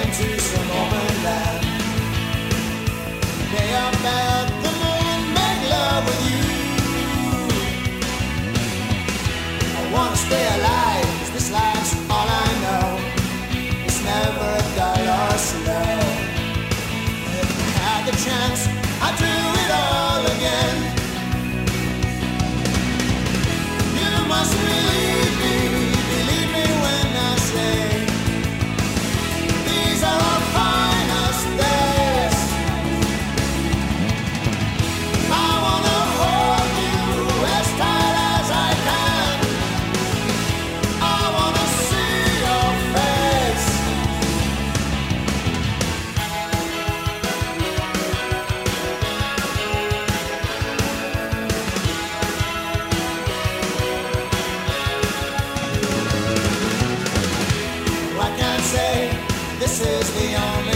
into some open land. Day up at the moon, make love with you. I wanna stay alive, 'cause this life's all I know. It's never dull or slow. If I had the chance, I'd do it all again. You must believe me when I say these are our finest days. I wanna hold you as tight as I can. I wanna see your face. I can't say this is the only